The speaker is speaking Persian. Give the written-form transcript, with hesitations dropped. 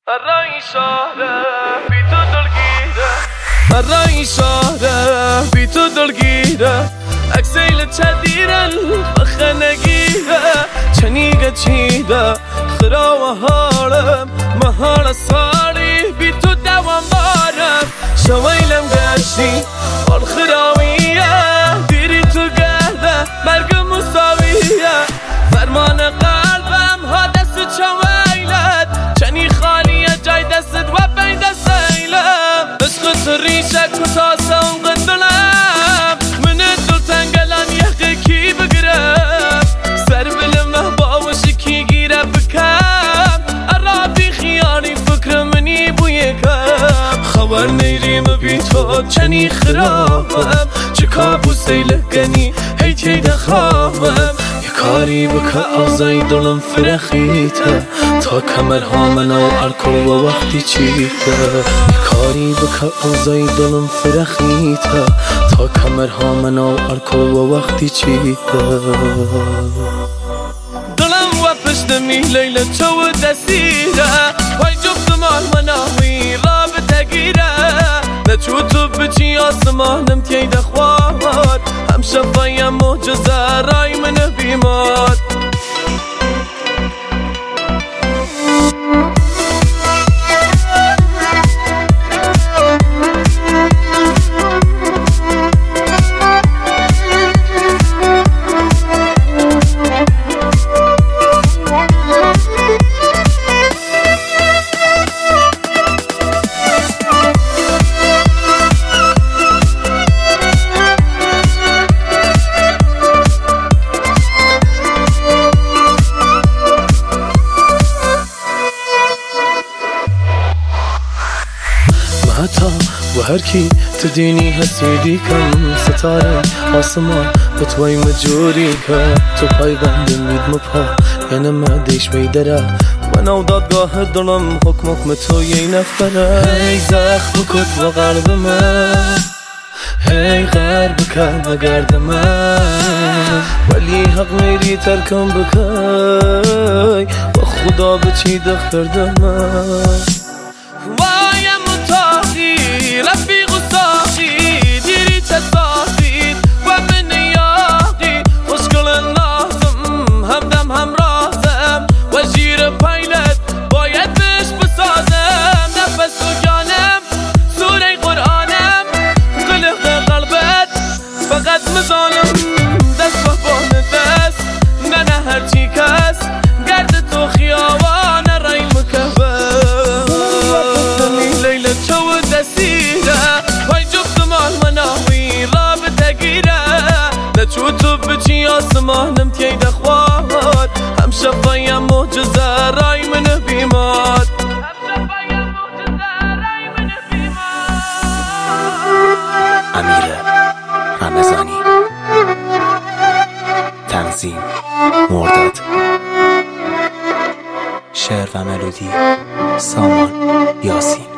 الرأي شهره بی تو دلگیره الرأی شهره بی تو دلگیره اکسیل چدیرن بخنگیره چنیگه چیده خرا و حالم مهار سالی بی تو دوام بارم شویلم گشتی آل خراویه دیری تو گرده مرگ مساویه فرمان قلبم ها دست چویلت چنی خالیه جای دستت و بین دست ایلم عشق تو ریشه کتاسه اونقدلم من دل تنگلان یقی کی بگرم سر بلم نه باوشی کی گیره بکم عرابی خیانی فکر منی بوی کم خبر نیریم بی تو چنی خرابم چه کابوسی لگنی هی تیده خوابم کاری بکه آزای دلم فرخیته تا کمرها منو الکل و وقتی چیته کاری بکه آزای دلم فرخیته تا کمرها منو الکل و وقتی چیته دلم و پشتمی لیل چو دستیره پای جفت مال مناوی رابطه گیره نچو تو بچی آسمانم تیده خواد هم شفایم معجزه رای من بیمار و هر کی تدینی حسیدی کم ستاره آسمان به توی مجوری که تو پای بندم مید مپا یعنی مدیش بیدره و نو دادگاه دلم حکم تو یه نفره هی زخم کت و قلب من هی غرب کن و گرد من ولی حق میری ترکم بکی و خدا بچی دختر من رفیق و ساقی دیری چه ساقید و من یاقی خوشگل نازم همدم همرازم و جیر پیلت باید بهش بسازم نفس و جانم سوره قرآنم قلق قلبت فقط مزانم دست و بان دست نه هرچی کس گرد تو خیابان رای مکبه لیل چو دستی نچو تو بچی آسمانم تیده خواد هم شفایم معجزه رای من بیمار امیر رمضانی تنظیم مرداد شعر و ملودی سامان یاسین